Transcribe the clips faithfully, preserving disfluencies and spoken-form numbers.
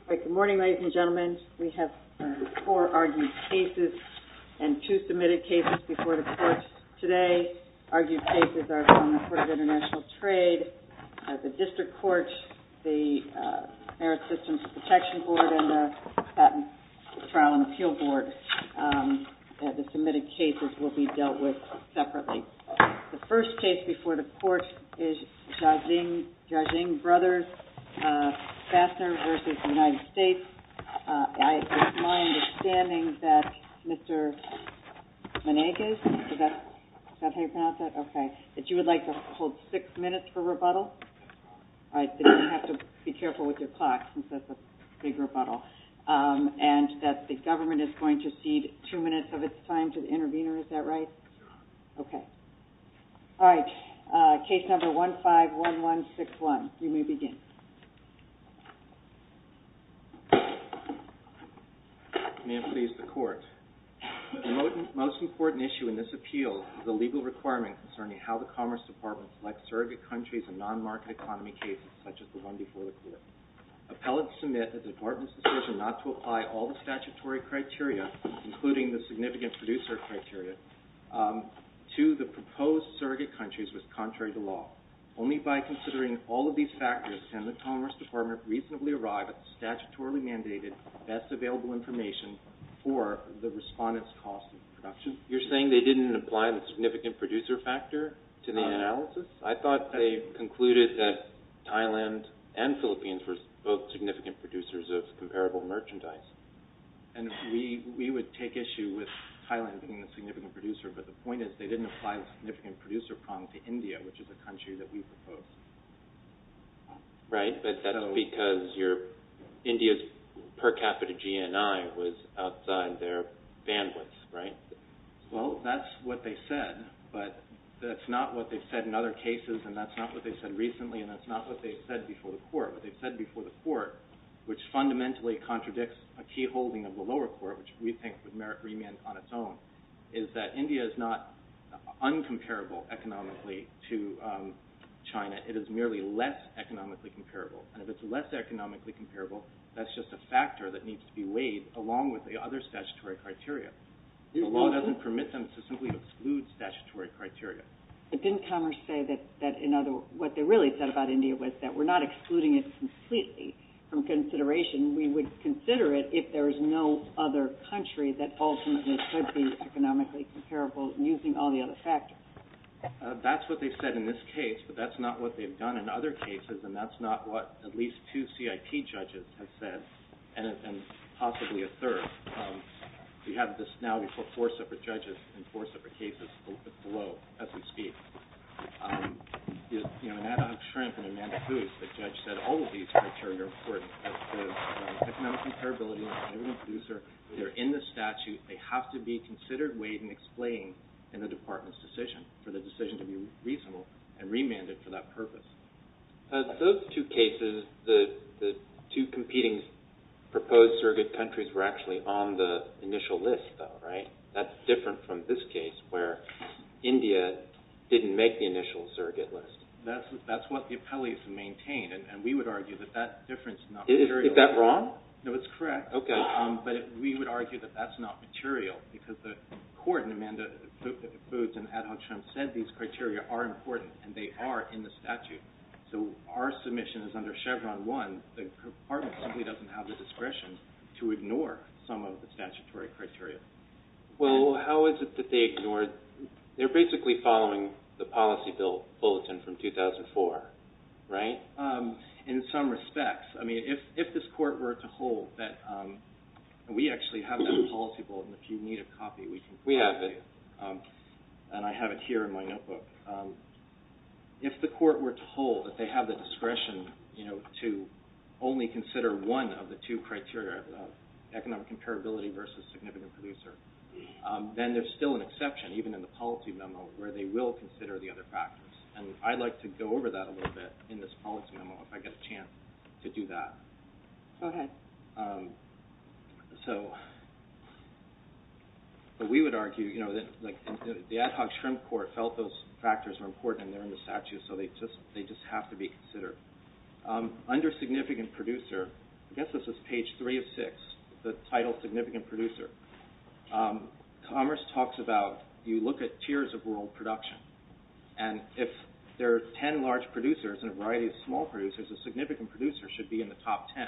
Right, good morning, ladies and gentlemen. We have uh, four argued cases and two submitted cases before the court today. Argued cases are from the Court of International Trade, uh, the District Court, the uh, Merit Systems Protection Board, and the Patent Trial and Appeal Board. Um, uh, the submitted cases will be dealt with separately. The first case before the court is Jiaxing, Jiaxing Brothers, uh, Fastener versus the United States. Uh, I, it's my understanding that Mister Menegas, is that, is that how you pronounce that? Okay. That you would like to hold six minutes for rebuttal? All right, then you have to be careful with your clock since that's a big rebuttal. Um, and that the government is going to cede two minutes of its time to the intervener, is that right? Okay. All right, uh, case number one five one one six one. You may begin. May it please the Court. The most important issue in this appeal is the legal requirement concerning how the Commerce Department selects surrogate countries in non-market economy cases such as the one before the Court. Appellates submit that the Department's decision not to apply all the statutory criteria, including the significant producer criteria, um, to the proposed surrogate countries was contrary to law. Only by considering all of these factors can the Commerce Department reasonably arrive at the statutorily mandated best available information for the respondent's cost of production. You're saying they didn't apply the significant producer factor to the um, analysis? I thought they concluded that Thailand and Philippines were both significant producers of comparable merchandise. And we we would take issue with Thailand being the significant producer, but the point is they didn't apply the significant producer prong to India, which is a country that we proposed. Right, but that's so, because your India's per capita G N I was outside their bandwidth, right? Well, that's what they said, but that's not what they've said in other cases, and that's not what they said recently, and that's not what they've said before the court. What they've said before the court, which fundamentally contradicts a key holding of the lower court, which we think would merit remand on its own, is that India is not uncomparable economically to um, China. It is merely less economically comparable. And if it's less economically comparable, that's just a factor that needs to be weighed along with the other statutory criteria. The law doesn't permit them to simply exclude statutory criteria. But didn't Commerce say that, that in other, what they really said about India was that we're not excluding it completely from consideration? We would consider it if there is no other country that ultimately could be economically comparable using all the other factors. Uh, that's what they've said in this case, but that's not what they've done in other cases, and that's not what at least two C I T judges have said, and, and possibly a third. Um, we have this now before four separate judges in four separate cases below as we speak. Um, you, you know, in Ad Hoc Shrimp and Amanda Foods, the judge said all of these criteria are important. That the um, economic comparability and significant producer, they're in the statute. They have to be considered, weighed, and explained in the department's decision for the decision to be reasonable and remanded for that purpose. Uh, those two cases, the the two competing proposed surrogate countries were actually on the initial list, though, right? That's different from this case where India didn't make the initial surrogate list. That's that's what the appellees maintain, and, and we would argue that that difference is not is, material. Is that wrong? No, it's correct. Okay. Um, but it, we would argue that that's not material because the court in Amanda Foods and Ad Hoc Shrimp said these criteria are important, and they are in the statute. So our submission is under Chevron one. The department simply doesn't have the discretion to ignore some of the statutory criteria. Well, how is it that they ignored? They're basically following the policy bill bulletin from two thousand four, right? Um, in some respects. I mean, if, if this court were to hold that, um, and we actually have that policy bulletin. If you need a copy, we can. We have it. Um, and I have it here in my notebook. Um, if the court were to hold that they have the discretion, you know, to only consider one of the two criteria, uh, economic comparability versus significant producer, um, then there's still an exception, even in the policy memo, where they will consider the other factors. And I'd like to go over that a little bit in this policy memo if I get a chance to do that. Go ahead. Um, so, but we would argue, you know, that like the Ad Hoc Shrimp Court felt those factors were important and they're in the statute, so they just they just have to be considered. Um, under significant producer, I guess the is page three of six, the title Significant Producer. Um, Commerce talks about, you look at tiers of world production. And if there are ten large producers and a variety of small producers, a significant producer should be in the top ten.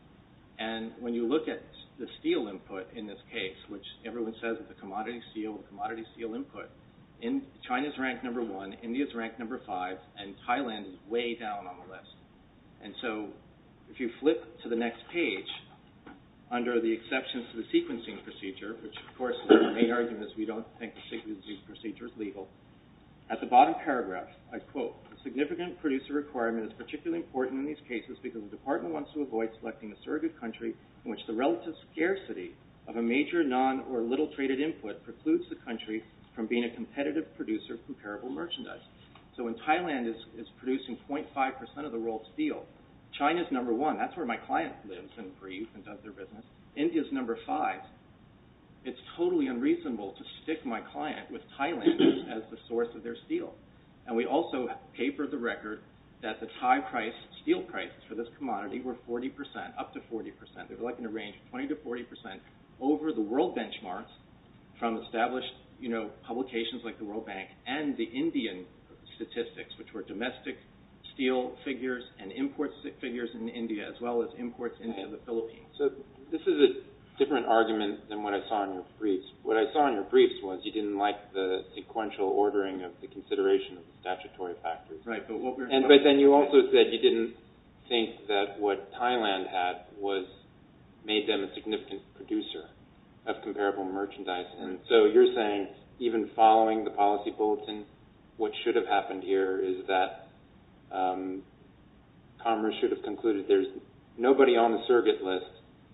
And when you look at the steel input in this case, which everyone says is the commodity steel, the commodity steel input, in China's ranked number one, India's ranked number five, and Thailand is way down on the list. And so if you flip to the next page, under the exceptions to the sequencing procedure, which of course is the main argument is we don't think the sequencing procedure is legal, at the bottom paragraph, I quote, "The significant producer requirement is particularly important in these cases because the department wants to avoid selecting a surrogate country in which the relative scarcity of a major non- or little traded input precludes the country from being a competitive producer of comparable merchandise." So when Thailand is, is producing zero point five percent of the world's steel, China's number one. That's where my client lives and breathes and does their business. India's number five. It's totally unreasonable to stick my client with Thailand as, as the source of their steel. And we also papered the record that the Thai price, steel prices for this commodity were forty percent, up to forty percent. They were like in a range of twenty to forty percent over the world benchmarks from established, you know, publications like the World Bank and the Indian statistics, which were domestic steel figures and import figures in India, as well as imports into the Philippines. So this is a different argument than what I saw in your briefs. What I saw in your briefs was you didn't like the sequential ordering of the consideration of the statutory factors. Right, but what we're... And but then you also said you didn't think that what Thailand had was made them a significant producer of comparable merchandise. And so you're saying even following the policy bulletin, what should have happened here is that um, Commerce should have concluded there's nobody on the surrogate list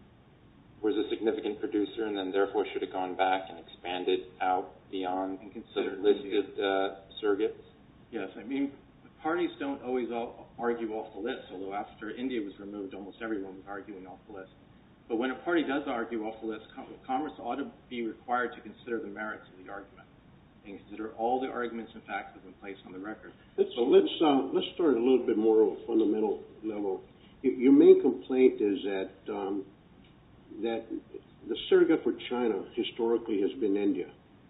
was a significant producer, and then therefore should have gone back and expanded out beyond and considered listed uh, surrogates? Yes, I mean, parties don't always all argue off the list, although after India was removed, almost everyone was arguing off the list. But when a party does argue off the list, Commerce ought to be required to consider the merits of the argument and consider all the arguments and facts that have been placed on the record. Let's so, let's uh, let's start a little bit more of a fundamental level. Your main complaint is that um, that the surrogate for China historically has been India,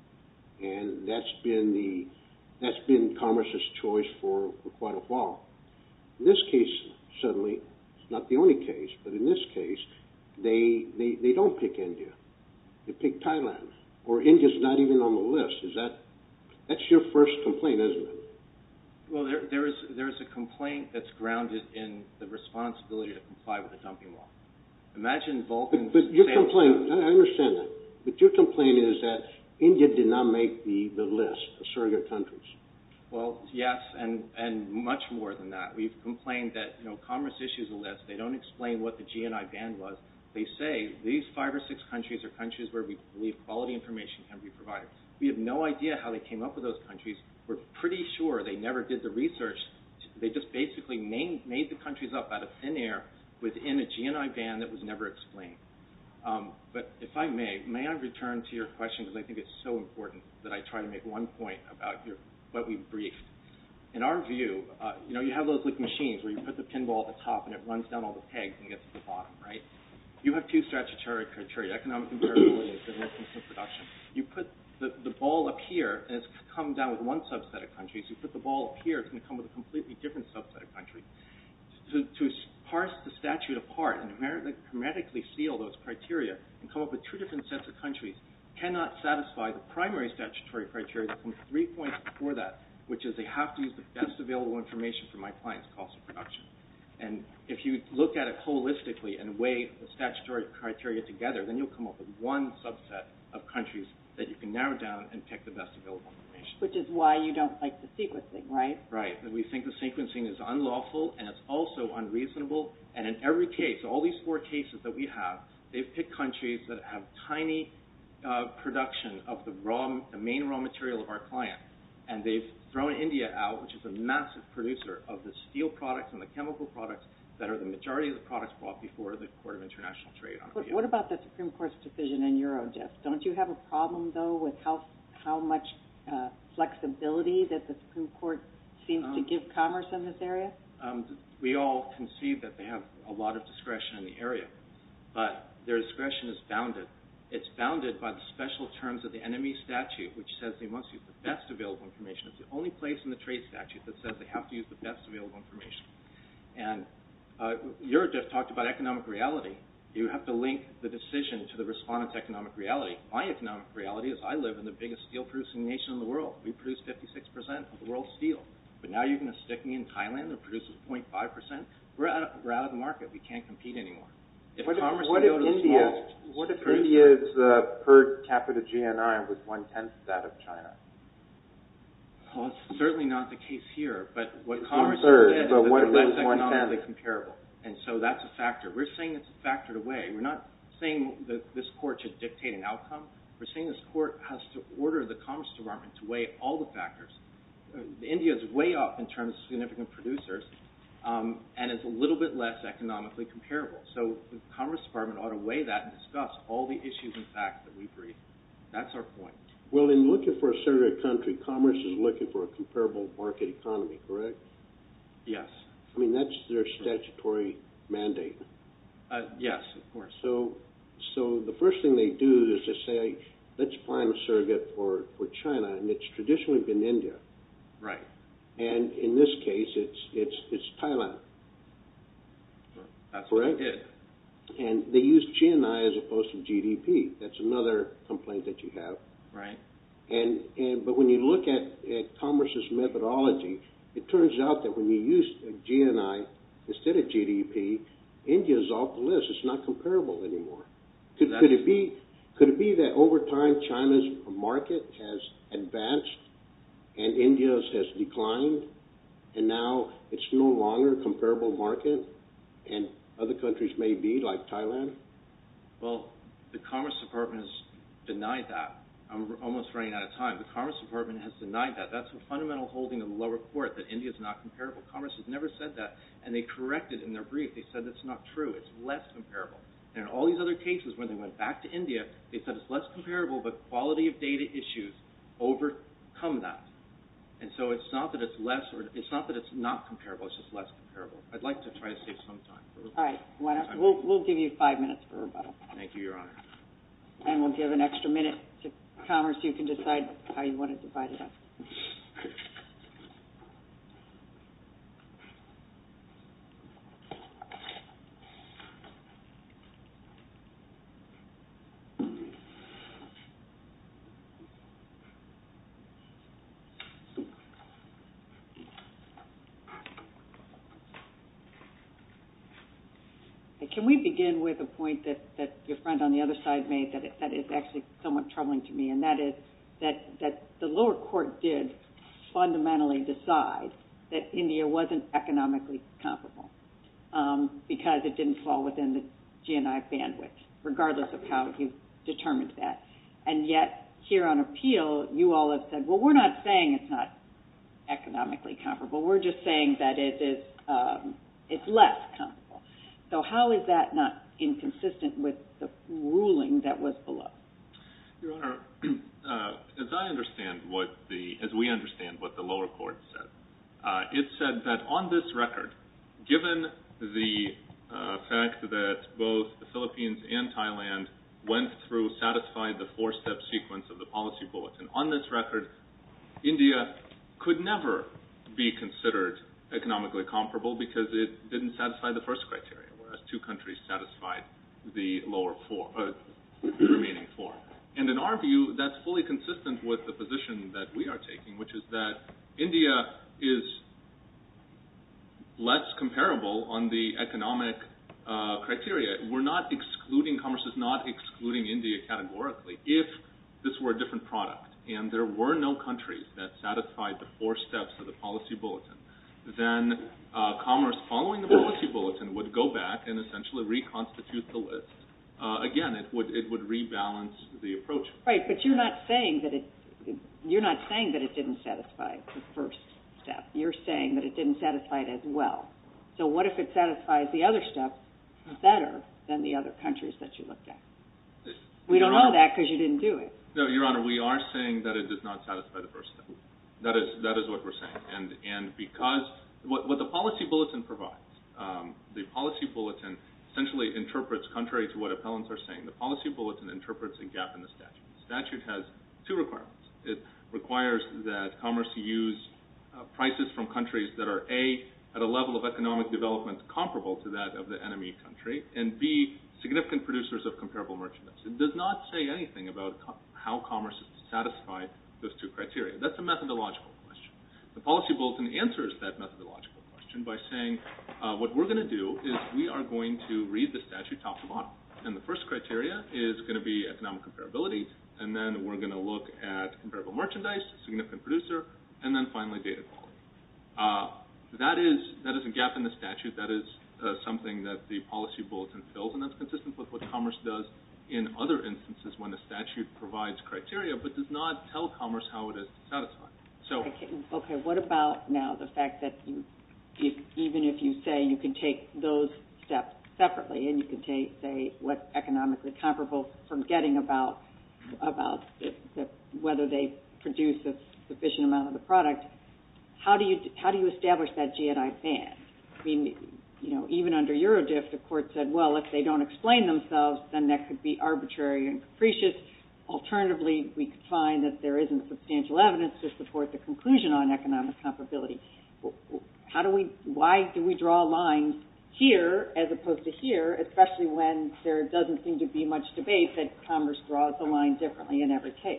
and that's been the that's been Commerce's choice for, for quite a while. In this case, suddenly, it's not the only case, but in this case, they they, they don't pick India. They pick Thailand, or India's not even on the list. Is that that's your first complaint, isn't it? Well, there there is there is a complaint that's grounded in the responsibility to comply with the dumping law. Imagine Vulcan's... But, but your complaint, I understand that, but your complaint is that India did not make the, the list of surrogate countries. Well, yes, and, and much more than that. We've complained that, you know, Commerce issues a list. They don't explain what the G N I ban was. They say these five or six countries are countries where we believe quality information can be provided. We have no idea how they came up with those countries. We're pretty sure they never did the research. They just basically named, made the countries up out of thin air within a G N I ban that was never explained. Um, but if I may, may I return to your question, because I think it's so important that I try to make one point about your, what we briefed. In our view, uh, you know, you have those like machines where you put the pinball at the top and it runs down all the pegs and gets to the bottom, right? You have two statutory criteria, economic comparability and business production. You put the, the ball up here, and it's come down with one subset of countries. You put the ball up here, it's going to come with a completely different subset of countries. To, to parse the statute apart and hermetically seal those criteria and come up with two different sets of countries cannot satisfy the primary statutory criteria that comes three points before that, which is they have to use the best available information for my client's cost of production. And if you look at it holistically and weigh the statutory criteria together, then you'll come up with one subset of countries that you can narrow down and pick the best available information. Which is why you don't like the sequencing, right? Right. And we think the sequencing is unlawful and it's also unreasonable. And in every case, all these four cases that we have, they've picked countries that have tiny uh, production of the raw, the main raw material of our client. And they've thrown India out, which is a massive producer of the steel products and the chemical products that are the majority of the products brought before the Court of International Trade. On But what about the Supreme Court's decision in Eurodiff? Don't you have a problem, though, with how how much uh, flexibility that the Supreme Court seems um, to give Commerce in this area? Um, we all concede that they have a lot of discretion in the area. but their discretion is bounded. It's bounded by the special terms of the N M E statute, which says they must use the best available information. It's the only place in the trade statute that says they have to use the best available information. And uh, Eurodif talked about economic reality. You have to link the decision to the respondent's economic reality. My economic reality is I live in the biggest steel-producing nation in the world. We produce fifty-six percent of the world's steel. But now you're going to stick me in Thailand that produces zero point five percent? We're out, of, we're out of the market. We can't compete anymore. If what if, commerce what can if go to India, small, what if produce, India's uh, per capita G N I was one-tenth that of China? Well, it's certainly not the case here. But what It's Commerce one-third, said is but that what they're if it less was economically one-tenth? comparable. And so that's a factor. We're saying it's a factor to weigh. We're not saying that this court should dictate an outcome. We're saying this court has to order the Commerce Department to weigh all the factors. Uh, India is way up in terms of significant producers, um, and is a little bit less economically comparable. So the Commerce Department ought to weigh that and discuss all the issues and facts that we briefed. That's our point. Well, in looking for a surrogate country, Commerce is looking for a comparable market economy, correct? Yes. I mean, that's their statutory mandate. Uh, yes, of course. So, so the first thing they do is to say, let's find a surrogate for, for China, and it's traditionally been India. Right. And in this case, it's it's it's Thailand. That's correct? what they did. And they use G N I as opposed to G D P. That's another complaint that you have. Right. And and but when you look at, at Commerce's methodology, it turns out that when you use G N I instead of G D P, India is off the list. It's not comparable anymore. Could, could it be could it be that over time China's market has advanced and India's has declined, and now it's no longer a comparable market, and other countries may be, like Thailand? Well, the Commerce Department has denied that. I'm almost running out of time. The Commerce Department has denied that. That's a fundamental holding of the lower court, that India is not comparable. Commerce has never said that, and they corrected in their brief. They said that's not true. It's less comparable. And in all these other cases, when they went back to India, they said it's less comparable, but quality of data issues overcome that. And so it's not that it's less, or it's not that it's not comparable. It's just less comparable. I'd like to try to save some time. For All right. Why don't, we'll, we'll give you five minutes for rebuttal. Thank you, Your Honor. And we'll give an extra minute to Commerce. You can decide how you want to divide it up. Can we begin with a point that, that your friend on the other side made that, it, that is actually somewhat troubling to me, and that is that, that the lower court did fundamentally decide that India wasn't economically comparable um, because it didn't fall within the G N I bandwidth, regardless of how you determined that. And yet, here on appeal, you all have said, well, we're not saying it's not economically comparable. We're just saying that it is um, it's less comparable. So how is that not inconsistent with the ruling that was below? Your Honor, uh, as I understand what the, as we understand what the lower court said, uh, it said that on this record, given the uh, fact that both the Philippines and Thailand went through, satisfied the four-step sequence of the policy bulletin, on this record, India could never be considered economically comparable because it didn't satisfy the first criteria, whereas two countries satisfied the lower four, uh, remaining four. And in our view, that's fully consistent with the position that we are taking, which is that India is less comparable on the economic uh, criteria. We're not excluding, Commerce is not excluding India categorically. If this were a different product and there were no countries that satisfied the four steps of the policy bulletin, then uh, Commerce, following the policy bulletin, would go back and essentially reconstitute the list. Uh, again, it would it would rebalance the approach. Right, but you're not saying that it you're not saying that it didn't satisfy the first step. You're saying that it didn't satisfy it as well. So what if it satisfies the other steps better than the other countries that you looked at? We Your don't Honor, know that because you didn't do it. No, Your Honor, we are saying that it does not satisfy the first step. That is that is what we're saying, and and because what what the policy bulletin provides, um, the policy bulletin essentially in interprets, contrary to what appellants are saying, the policy bulletin interprets a gap in the statute. The statute has two requirements. It requires that Commerce use uh, prices from countries that are A, at a level of economic development comparable to that of the enemy country, and B, significant producers of comparable merchandise. It does not say anything about co- how Commerce is to satisfy those two criteria. That's a methodological question. The policy bulletin answers that methodological question by saying uh, what we're going to do is we are going to read the statute top to bottom. And the first criteria is going to be economic comparability, and then we're going to look at comparable merchandise, significant producer, and then finally data quality. Uh, that is that is a gap in the statute. That is uh, something that the policy bulletin fills, and that's consistent with what Commerce does in other instances when a statute provides criteria but does not tell Commerce how it is to satisfy. So, okay, okay, what about now the fact that you, if, even if you say you can take those steps separately and you can take, say, what's economically comparable, forgetting about about the, the, whether they produce a sufficient amount of the product, how do you how do you establish that G N I ban? I mean, you know, even under Eurodiff, the court said, well, if they don't explain themselves, then that could be arbitrary and capricious. Alternatively, we could find that there isn't substantial evidence to support the conclusion on economic comparability. How do we? Why do we draw lines here as opposed to here, especially when there doesn't seem to be much debate that Commerce draws the line differently in every case?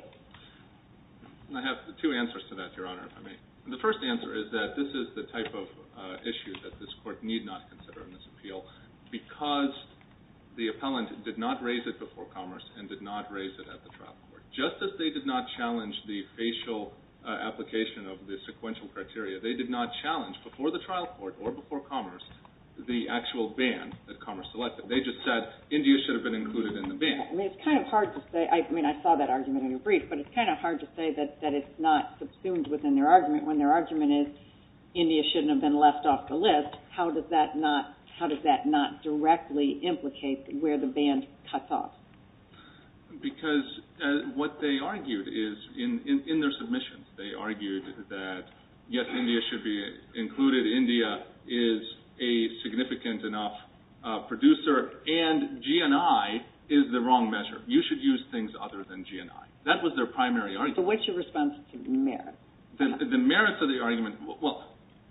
I have two answers to that, Your Honor, if I may. The first answer is that this is the type of uh, issue that this court need not consider in this appeal because the appellant did not raise it before Commerce and did not raise it at the trial court. Just as they did not challenge the facial uh, application of the sequential criteria, they did not challenge before the trial court or before Commerce the actual ban that Commerce selected. They just said India should have been included in the ban. I mean, it's kind of hard to say. I mean, I saw that argument in your brief, but it's kind of hard to say that, that it's not subsumed within their argument when their argument is India shouldn't have been left off the list. How does that not how does that not directly implicate where the ban cuts off? Because uh, what they argued is in, in, in their submissions, they argued that yes, India should be included. India is a significant enough uh, producer, and G N I is the wrong measure. You should use things other than G N I. That was their primary argument. So what's your response to merit? The, the merits of the argument, well,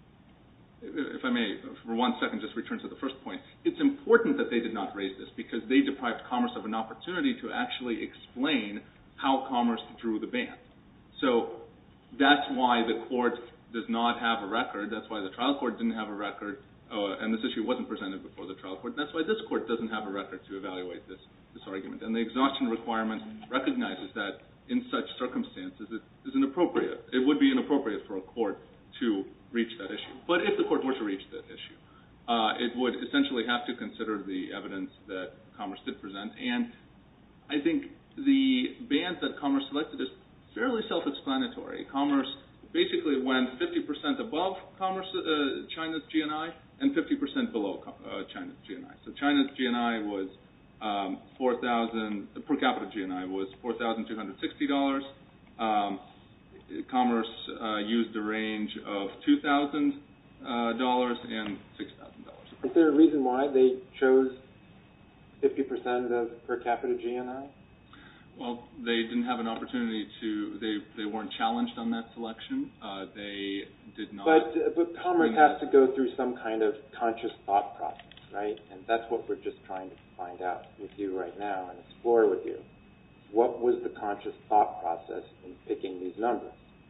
if I may, for one second, just return to the first point. It's important that they did not raise this because they deprived Commerce of an opportunity to actually explain how Commerce drew the ban. So that's why the court does not have a record. That's why the trial court didn't have a record. Uh, and this issue wasn't presented before the trial court. That's why this court doesn't have a record to evaluate this, this argument. And the exhaustion requirement recognizes that in such circumstances it is inappropriate. It would be inappropriate for a court to reach that issue. But if the court were to reach that issue, uh, it would essentially have to consider the evidence that Commerce did present. And I think the band that Commerce selected is fairly self-explanatory. Commerce basically went fifty percent above Commerce, uh, China's G N I and fifty percent below uh, China's G N I. So China's G N I was um, four thousand per capita G N I was four thousand two hundred sixty dollars. Um, Commerce uh, used a range of two thousand dollars uh, and six thousand dollars. Is there a reason why they chose fifty percent of per capita G N I? Well, they didn't have an opportunity to. They they weren't challenged on that selection. Uh, they did not. But uh, but Commerce has to go through some kind of conscious thought process, right? And that's what we're just trying to find out with you right now and explore with you. What was the conscious thought process in picking these numbers?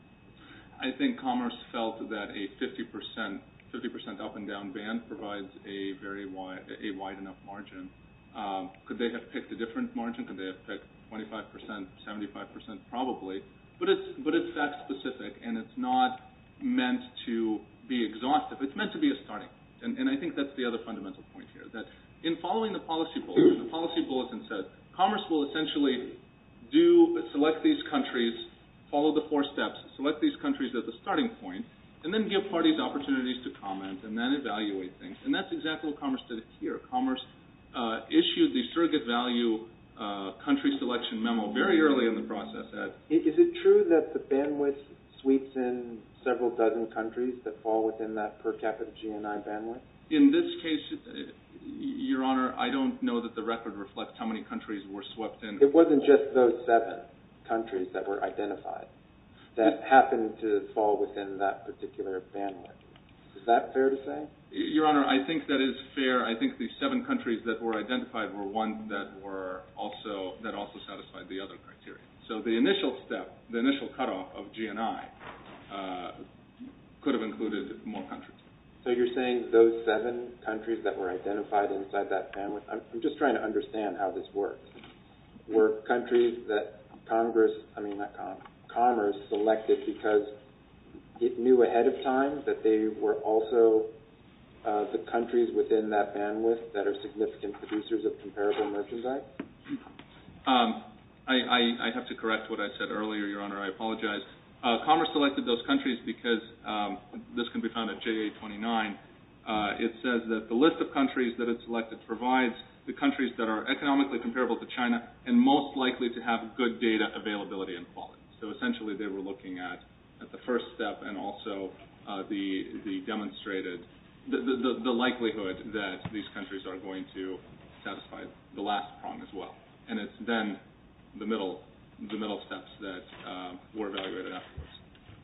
I think Commerce felt that a fifty percent fifty percent up and down band provides a very wide a wide enough margin. Um, could they have picked a different margin? Could they have picked twenty-five percent, seventy-five percent? Probably. But it's but it's fact specific, and it's not meant to be exhaustive. It's meant to be a starting point. And, and I think that's the other fundamental point here, that in following the policy bulletin, the policy bulletin said Commerce will essentially do select these countries, follow the four steps, select these countries as the starting point, and then give parties opportunities to comment and then evaluate things. And that's exactly what Commerce did here. Commerce uh, issued the surrogate value uh, country selection memo very early in the process. At, Is it true that the bandwidth sweeps in several dozen countries that fall within that per capita G N I bandwidth? In this case, Your Honor, I don't know that the record reflects how many countries were swept in. It wasn't just those seven countries that were identified that happened to fall within that particular bandwidth. Is that fair to say? Your Honor, I think that is fair. I think the seven countries that were identified were ones that were also that also satisfied the other criteria. So the initial step, the initial cutoff of G N I, uh, could have included more countries. So you're saying those seven countries that were identified inside that bandwidth? I'm, I'm just trying to understand how this works. Were countries that Congress, I mean not Congress, Commerce selected because it knew ahead of time that they were also uh, the countries within that bandwidth that are significant producers of comparable merchandise? Um, I, I, I have to correct what I said earlier, Your Honor. I apologize. Uh, Commerce selected those countries because um, this can be found at J A twenty-nine. Uh, it says that the list of countries that it selected provides the countries that are economically comparable to China and most likely to have good data availability and quality. So essentially they were looking at, at the first step and also uh, the, the demonstrated, the, the, the likelihood that these countries are going to satisfy the last prong as well. And it's then the middle the middle steps that uh, were evaluated afterwards.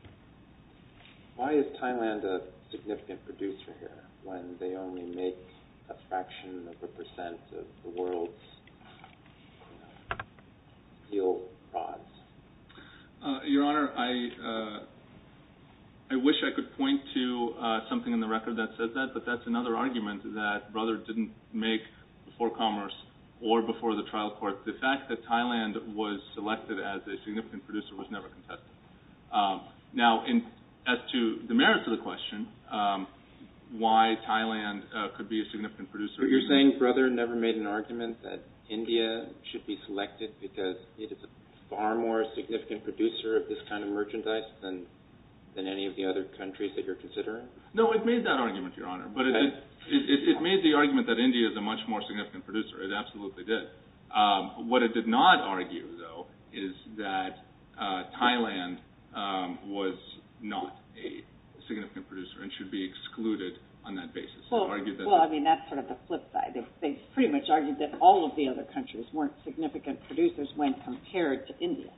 Why is Thailand a significant producer here when they only make a fraction of a percent of the world's you know, steel rods? Uh, Your Honor, I uh, I wish I could point to uh, something in the record that says that, but that's another argument that Brother didn't make before Commerce or before the trial court. The fact that Thailand was selected as a significant producer was never contested. Um, now, in, as to the merits of the question, um, why Thailand uh, could be a significant producer. But you're saying Brother never made an argument that India should be selected because it is a far more significant producer of this kind of merchandise than than any of the other countries that you're considering? No, it made that argument, Your Honor, but it, okay. it, it, it made the argument that India is a much more significant producer. It absolutely did. Um, what it did not argue, though, is that uh, Thailand um, was not a significant producer and should be excluded on that basis. Well, argued that well I mean, that's sort of the flip side. They, they pretty much argued that all of the other countries weren't significant producers when compared to India.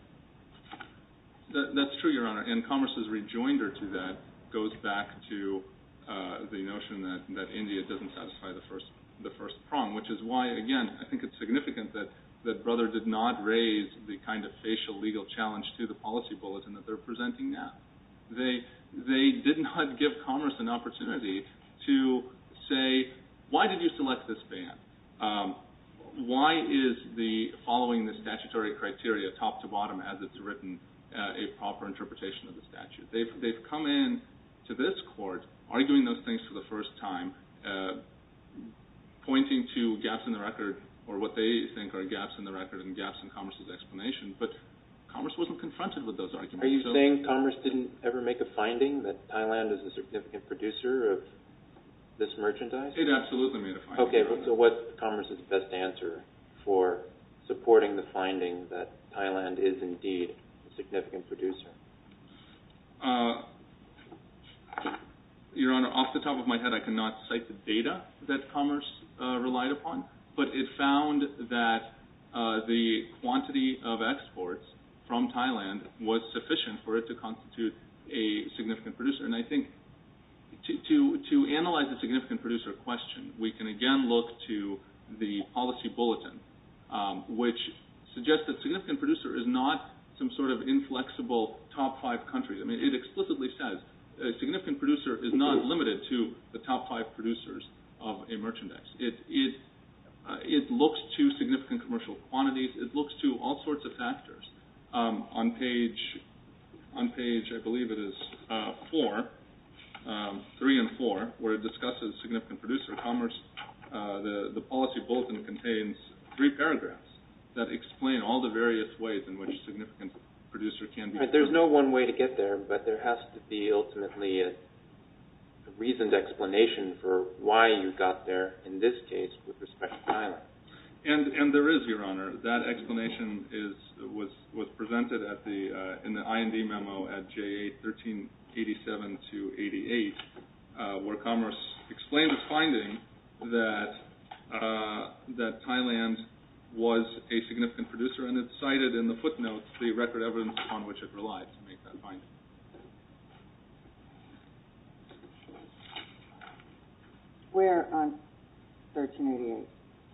That, that's true, Your Honor, and Commerce's rejoinder to that goes back to uh, the notion that, that India doesn't satisfy the first the first prong, which is why, again, I think it's significant that, that Brother did not raise the kind of facial legal challenge to the policy bulletin that they're presenting now. They they did not give Commerce an opportunity to say, why did you select this ban? Um, why is the following the statutory criteria top to bottom as it's written Uh, a proper interpretation of the statute? They've they've come in to this court arguing those things for the first time, uh, pointing to gaps in the record or what they think are gaps in the record and gaps in Commerce's explanation, but Commerce wasn't confronted with those arguments. Are you so saying Commerce didn't ever make a finding that Thailand is a significant producer of this merchandise? It absolutely made a finding. Okay, well, so what's Commerce's best answer for supporting the finding that Thailand is indeed significant producer? Uh, Your Honor, off the top of my head, I cannot cite the data that Commerce uh, relied upon, but it found that uh, the quantity of exports from Thailand was sufficient for it to constitute a significant producer. And I think to, to, to analyze the significant producer question, we can again look to the policy bulletin, um, which suggests that significant producer is not some sort of inflexible top five countries. I mean, it explicitly says a significant producer is not limited to the top five producers of a merchandise. It it uh, it looks to significant commercial quantities. It looks to all sorts of factors. Um, on page on page, I believe it is uh, four, um, three and four, where it discusses significant producer Commerce. Uh, the the policy bulletin contains three paragraphs that explain all the various ways in which significant producer can be. Right, there's no one way to get there, but there has to be ultimately a, a reasoned explanation for why you got there in this case with respect to Thailand. And and there is, Your Honor. That explanation is was was presented at the uh, in the I and D memo at J A thirteen eighty-seven to eighty-eight, uh, where Commerce explained its finding that uh, that Thailand was a significant producer, and it cited in the footnotes the record evidence upon which it relied to make that finding. Where on thirteen eighty-eight?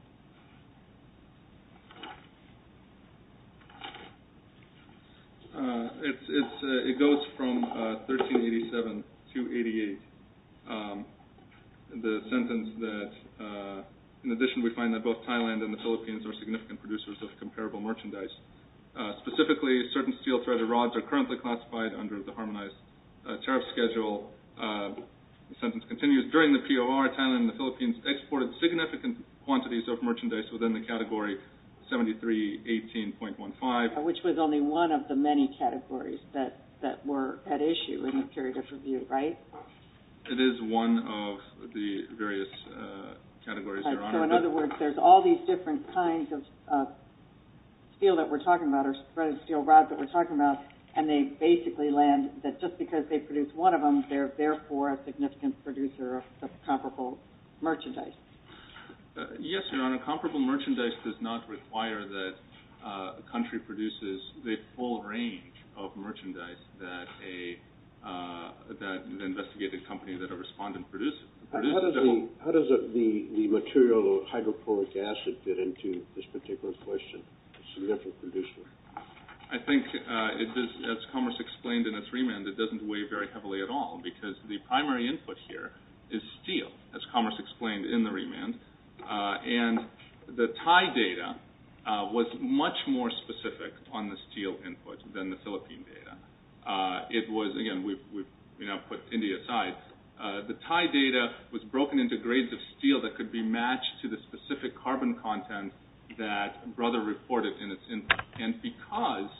Uh, it's it's uh, it goes from uh, thirteen eighty-seven to eighty-eight. Um, the sentence that, uh, in addition, we find that both Thailand and the Philippines are significant producers of comparable merchandise. Uh, specifically, certain steel-threaded rods are currently classified under the harmonized uh, tariff schedule. Uh, the sentence continues: during the P O R, Thailand and the Philippines exported significant quantities of merchandise within the category seventy-three eighteen point one five, which was only one of the many categories that, that were at issue in the period of review, right? It is one of the various uh, categories, Right. Your Honor. So in other words, there's all these different kinds of uh, steel that we're talking about, or threaded steel rods that we're talking about, and they basically land that just because they produce one of them, they're therefore a significant producer of, of comparable merchandise. Uh, yes, Your Honor. Comparable merchandise does not require that uh, a country produces the full range of merchandise that a uh, that the investigated company that a respondent produces. produces. How does the how does the, the the material of hydrochloric acid fit into this particular question? A significant producer. I think uh, it does, as Commerce explained in its remand, it doesn't weigh very heavily at all because the primary input here is steel, as Commerce explained in the remand. Uh, and the Thai data uh, was much more specific on the steel input than the Philippine data. Uh, it was, again, we've, we've you know, put India aside. Uh, the Thai data was broken into grades of steel that could be matched to the specific carbon content that Brother reported in its input. And because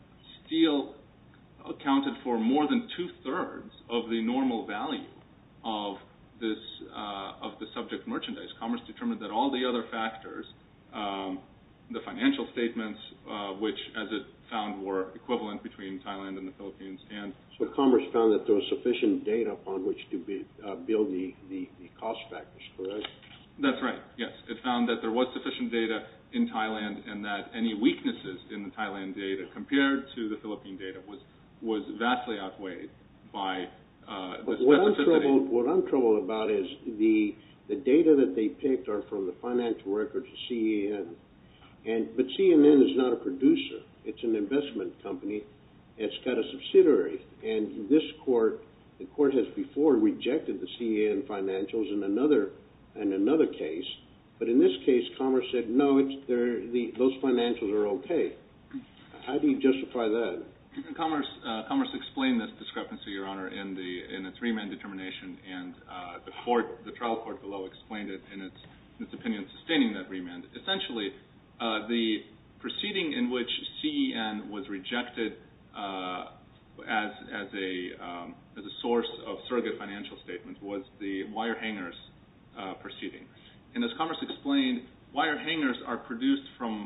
steel accounted for more than two-thirds of the normal value of this uh, of the subject merchandise, Commerce determined that all the other factors, um, the financial statements, uh, which, as it found, were equivalent between Thailand and the Philippines, and so Commerce found that there was sufficient data upon which to be, uh, build the, the, the cost factors, correct? That's right. Yes, it found that there was sufficient data in Thailand, and that any weaknesses in the Thailand data compared to the Philippine data was was vastly outweighed by uh, the what I'm specificity. troubled, what I'm troubled about is the the data that they picked are from the financial records of C E N, and but C N N is not a producer; it's an investment company. It's got a subsidiary, and this court, the court has before rejected the C E N financials in another in another case, but in this case, Commerce said no, it's the those financials are okay. How do you justify that? Commerce, uh, Commerce explained this discrepancy, Your Honor, in the in its remand determination, and uh, the court, the trial court below, explained it in its in its opinion sustaining that remand. Essentially, uh, the proceeding in which C E N was rejected uh, as as a um, as a source of surrogate financial statements was the wire hangers uh, proceeding, and as Commerce explained, wire hangers are produced from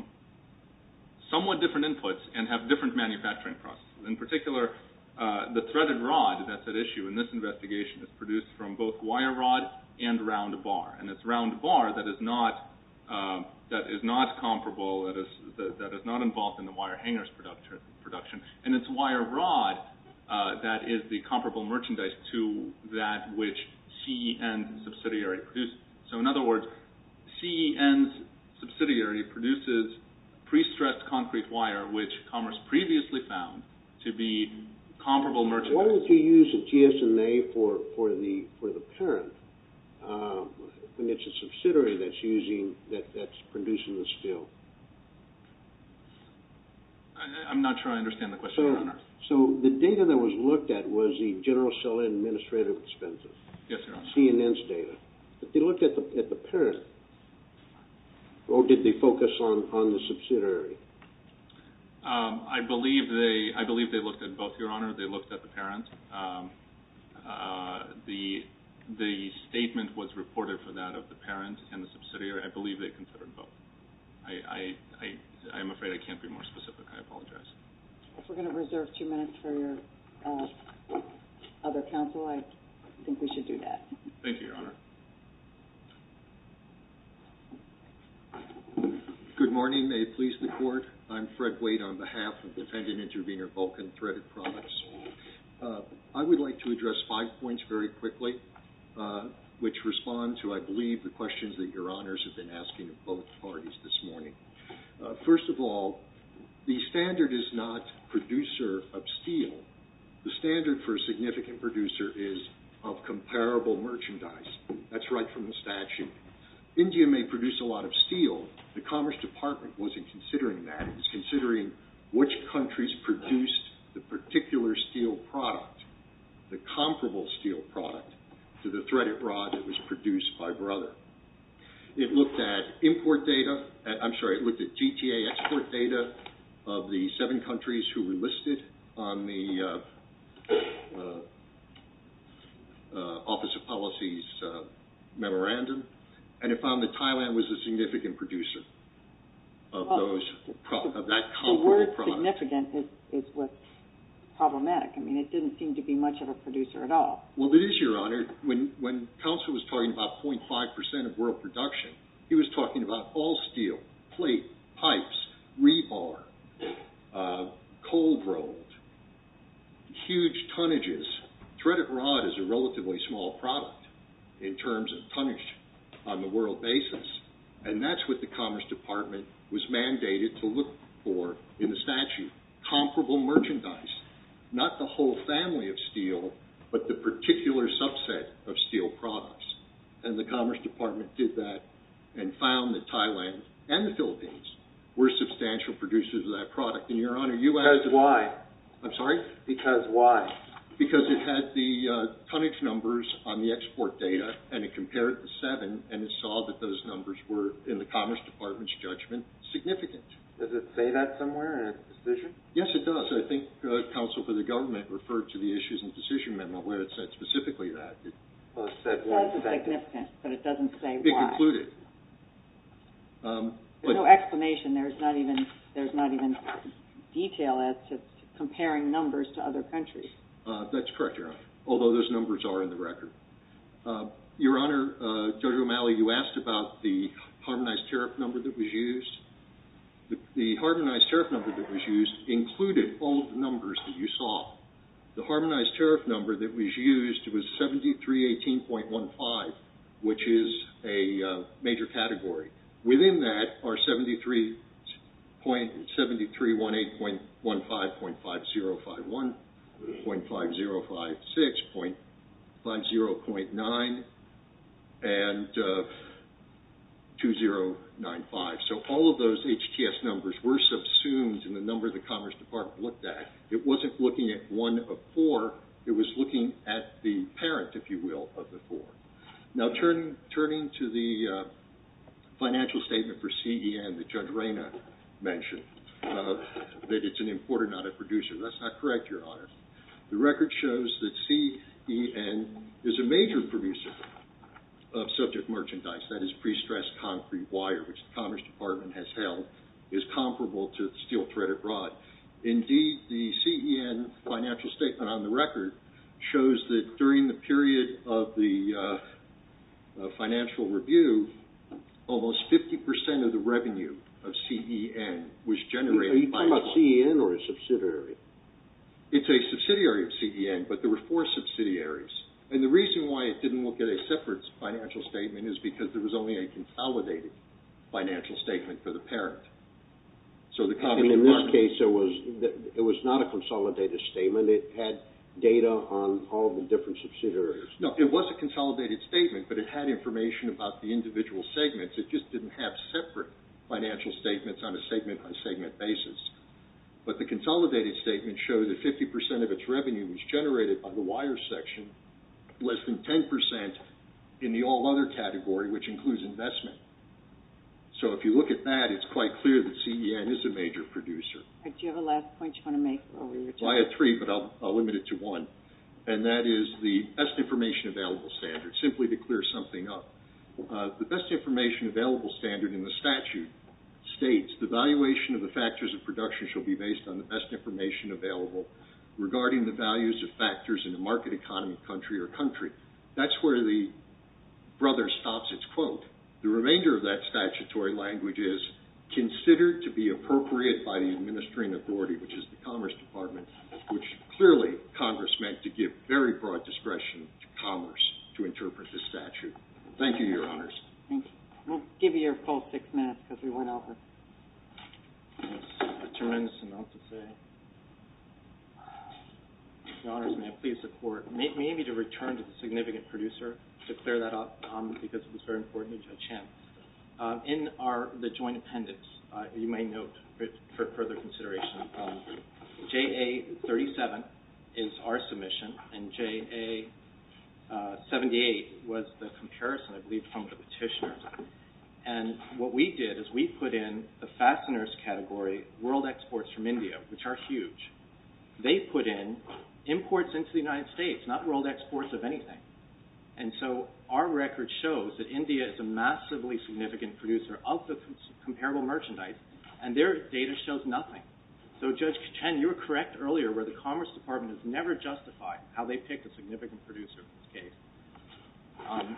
somewhat different inputs and have different manufacturing processes. In particular, uh, the threaded rod that's at issue in this investigation is produced from both wire rod and round bar, and it's round bar that is not uh, that is not comparable, that is that, that is not involved in the wire hangers production, production, and it's wire rod uh, that is the comparable merchandise to that which C E N's subsidiary produces. So, in other words, C E N's subsidiary produces pre-stressed concrete wire, which Commerce previously found to be comparable merchandise. Why don't you use a G S N A for, for the for the parent um, when it's a subsidiary that's using that that's producing the steel? I, I'm not sure I understand the question, So, Your Honor. so the data that was looked at was the general selling administrative expenses. Yes, Your Honor. C N N's data, but they looked at the at the parent. Or did they focus on, on the subsidiary? Um, I believe they. I believe they looked at both, Your Honor. They looked at the parent. Um, uh, the the statement was reported for that of the parent and the subsidiary. I believe they considered both. I I I I'm afraid I can't be more specific. I apologize. If we're going to reserve two minutes for your uh, other counsel, I think we should do that. Thank you, Your Honor. Good morning. May it please the Court. I'm Fred Wade on behalf of Defendant Intervenor Vulcan Threaded Products. Uh, I would like to address five points very quickly, uh, which respond to, I believe, the questions that Your Honors have been asking of both parties this morning. Uh, first of all, the standard is not producer of steel. The standard for a significant producer is of comparable merchandise. That's right from the statute. India may produce a lot of steel. The Commerce Department wasn't considering that. It was considering which countries produced the particular steel product, the comparable steel product, to the threaded rod that was produced by Brother. It looked at import data, I'm sorry, it looked at G T A export data of the seven countries who were listed on the uh, uh, uh, Office of Policy's uh, memorandum, and it found that Thailand was a significant producer of well, those pro- of that The comparable word product. significant is, is what's problematic. I mean, it didn't seem to be much of a producer at all. Well, it is, Your Honor. When when counsel was talking about zero point five percent of world production, he was talking about all steel, plate, pipes, rebar, uh, cold rolled, huge tonnages. Threaded rod is a relatively small product in terms of tonnage on the world basis. And that's what the Commerce Department was mandated to look for in the statute. Comparable merchandise. Not the whole family of steel, but the particular subset of steel products. And the Commerce Department did that and found that Thailand and the Philippines were substantial producers of that product. And, Your Honor, you asked... Because why? I'm sorry? Because why? Because it had the uh, tonnage numbers on the export data, and it compared the seven, and it saw that those numbers were, in the Commerce Department's judgment, significant. Does it say that somewhere in its decision? Yes, it does. I think uh, counsel for the government referred to the issues and decision memo where it said specifically that. It, well, it said It one says sentence. significant, but it doesn't say it why. concluded. Um, There's but, no explanation. There's not even there's not even detail as to comparing numbers to other countries. Uh, that's correct, Your Honor, although those numbers are in the record. Uh, Your Honor, uh, Judge O'Malley, you asked about the harmonized tariff number that was used. The, the harmonized tariff number that was used included all of the numbers that you saw. The harmonized tariff number that was used was seventy-three eighteen point one five, which is a uh, major category. Within that are seventy-three point seven three one eight point one five point five zero five one, point five zero five six, point five zero point nine, and uh, two zero nine five. So all of those H T S numbers were subsumed in the number the Commerce Department looked at. It wasn't looking at one of four. It was looking at the parent, if you will, of the four. Now, turning, turning to the uh, financial statement for C E N that Judge Reyna mentioned, uh, that it's an importer, not a producer. That's not correct, Your Honor. The record shows that C E N is a major producer of subject merchandise, that is pre-stressed concrete wire, which the Commerce Department has held is comparable to steel threaded rod. Indeed, the C E N financial statement on the record shows that during the period of the uh, uh, financial review, almost fifty percent of the revenue of C E N was generated Are you by... talking about C E N or a subsidiary? It's a subsidiary of C E N, but there were four subsidiaries. And the reason why it didn't look at a separate financial statement is because there was only a consolidated financial statement for the parent. So the Commerce And in this Department... case, it was, it was not a consolidated statement. It had data on all the different subsidiaries. No, it was a consolidated statement, but it had information about the individual segments. It just didn't have separate financial statements on a segment-by-segment basis. But the consolidated statement showed that fifty percent of its revenue was generated by the wire section, less than ten percent in the all other category, which includes investment. So if you look at that, it's quite clear that C E N is a major producer. Do you have a last point you want to make? Or we Well, I had three, but I'll, I'll limit it to one. And that is the best information available standard, simply to clear something up. Uh, the best information available standard in the statute states the valuation of the factors of production shall be based on the best information available regarding the values of factors in a market economy, country, or country. That's where the brother stops its quote. The remainder of that statutory language is considered to be appropriate by the administering authority, which is the Commerce Department, which clearly Congress meant to give very broad discretion to Commerce to interpret the statute. Thank you, Your Honors. Thank you. We'll give you your full six minutes because we went over. There's a tremendous amount to say. Your Honors, may I please the Court, maybe to return to the significant producer, to clear that up, um, because it was very important to Judge Chen. Um, in our the joint appendix, uh, you may note for, for further consideration, um, J A thirty-seven is our submission, and J A uh, seventy-eight was the comparison, I believe, from the petitioners. And what we did is we put in the fasteners category, world exports from India, which are huge. They put in imports into the United States, not world exports of anything. And so our record shows that India is a massively significant producer of the com- comparable merchandise, and their data shows nothing. So Judge Chen, you were correct earlier where the Commerce Department has never justified how they picked a significant producer in this case. Um,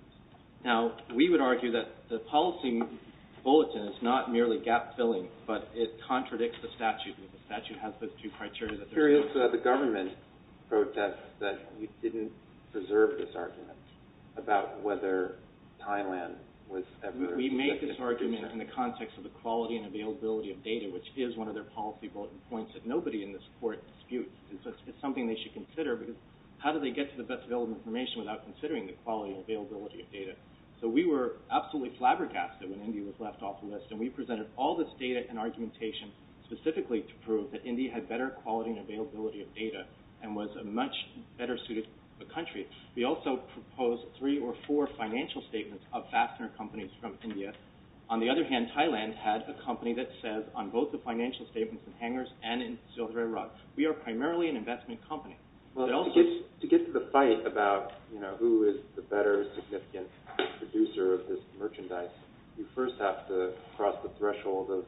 now, we would argue that the policy bulletin is not merely gap-filling, but it contradicts the statute, because the statute has those two criteria. That Curious that the government protests that you didn't preserve this argument about whether Thailand was ever... We, we make this argument in the context of the quality and availability of data, which is one of their policy bulletin points that nobody in this court disputes. It's, it's something they should consider, because how do they get to the best available information without considering the quality and availability of data? So we were absolutely flabbergasted when India was left off the list, and we presented all this data and argumentation specifically to prove that India had better quality and availability of data and was a much better suited a country. We also proposed three or four financial statements of fastener companies from India. On the other hand, Thailand had a company that says on both the financial statements in hangers and in Silver Rug, we are primarily an investment company. Well, also, to, get, to get to the fight about, you know, who is the better significant producer of this merchandise, you first have to cross the threshold of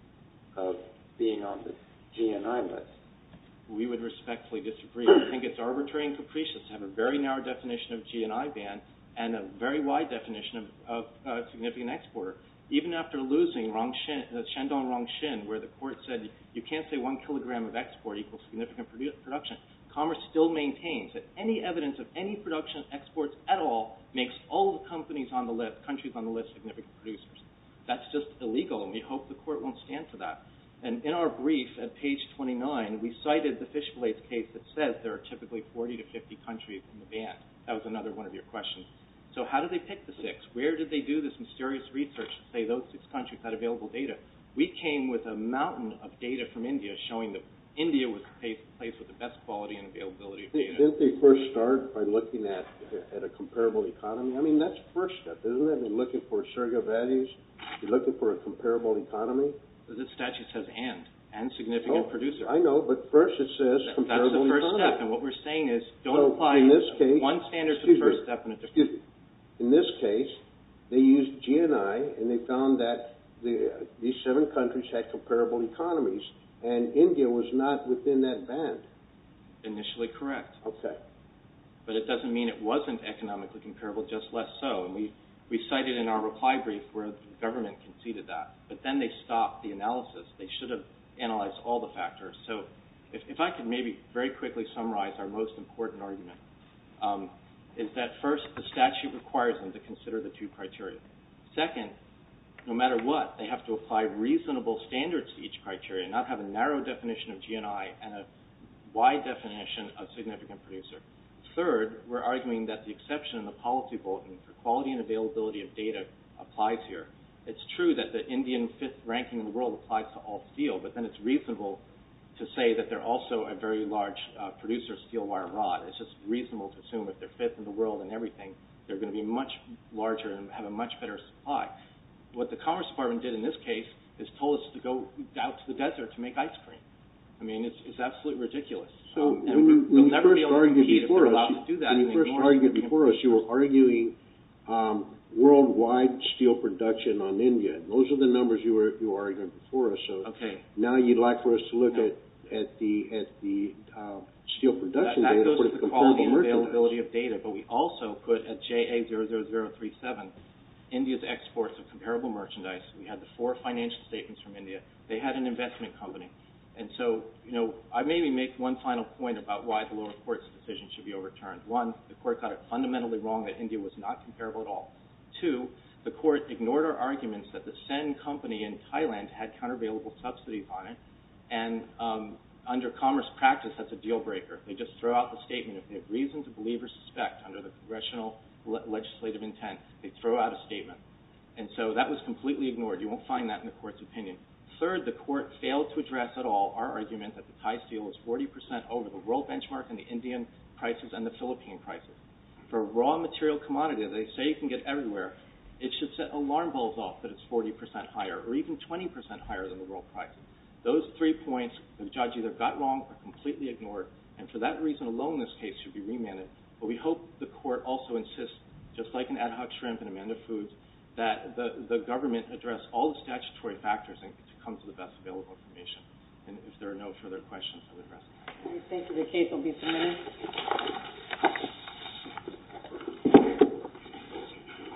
of being on the G N I list. We would respectfully disagree. I think it's arbitrary and capricious to have a very narrow definition of G N I ban and a very wide definition of, of uh, significant exporter. Even after losing Rongshin, uh, Shandong Rongshin, where the court said you can't say one kilogram of export equals significant produ- production, Commerce still maintains that any evidence of any production exports at all makes all of the companies on the list, countries on the list, significant producers. That's just illegal, and we hope the court won't stand for that. And in our brief at page twenty-nine, we cited the fish fillets case that says there are typically forty to fifty countries in the ban. That was another one of your questions. So how did they pick the six? Where did they do this mysterious research to say those six countries had available data? We came with a mountain of data from India showing that India was the place with the best quality and availability of data. Didn't they first start by looking at at a comparable economy? I mean, that's the first step, isn't it? In looking for surrogate values, you're looking for a comparable economy. This statute says and, and significant Oh, producer. I know, but first it says That, comparable That's the first economy. step, and what we're saying is don't So apply in this case, one standard to the first me, step and a different. Excuse me. In this case, they used G N I, and they found that the, these seven countries had comparable economies, and India was not within that band. Initially correct. Okay. But it doesn't mean it wasn't economically comparable, just less so. And we, we cited in our reply brief where the government conceded that. But then they stopped the analysis. They should have analyzed all the factors. So if, if I could maybe very quickly summarize our most important argument, um, is that first, the statute requires them to consider the two criteria. Second, no matter what, they have to apply reasonable standards to each criteria, not have a narrow definition of G N I and a wide definition of significant producer. Third, we're arguing that the exception in the policy bulletin for quality and availability of data applies here. It's true that the Indian fifth ranking in the world applies to all steel, but then it's reasonable to say that they're also a very large uh, producer of steel wire rod. It's just reasonable to assume if they're fifth in the world and everything, they're going to be much larger and have a much better supply. What the Commerce Department did in this case is told us to go out to the desert to make ice cream. I mean, it's, it's absolutely ridiculous. So um, when and you, we'll when you never first be able to argued compete if before they're us, allowed to do that. when you and first ignore argued significant before us, you were arguing um, worldwide steel production on India. Those are the numbers you were you were arguing before us. So okay. now you'd like for us to look No. at at the at the uh, steel production That, that data goes for to the the quality comparable and merchandise. availability of data, but we also put at J A zero zero zero three seven India's exports of comparable merchandise. We had the four financial statements from India. They had an investment company. And so, you know, I maybe make one final point about why the lower court's decision should be overturned. One, the court got it fundamentally wrong that India was not comparable at all. Two, the court ignored our arguments that the Sen company in Thailand had countervailable subsidies on it. And um, under commerce practice, that's a deal breaker. They just throw out the statement. If they have reason to believe or suspect under the congressional le- legislative intent, they throw out a statement. And so that was completely ignored. You won't find that in the court's opinion. Third, the court failed to address at all our argument that the Thai steel is forty percent over the world benchmark and the Indian prices and the Philippine prices. For a raw material commodity that they say you can get everywhere, it should set alarm bells off that it's forty percent higher or even twenty percent higher than the world prices. Those three points the judge either got wrong or completely ignored, and for that reason alone this case should be remanded. But we hope the court also insists, just like in Ad Hoc Shrimp and Amanda Foods, that the, the government address all the statutory factors and to come to the best available information. And if there are no further questions, I'll address them. Thank you. The case will be submitted.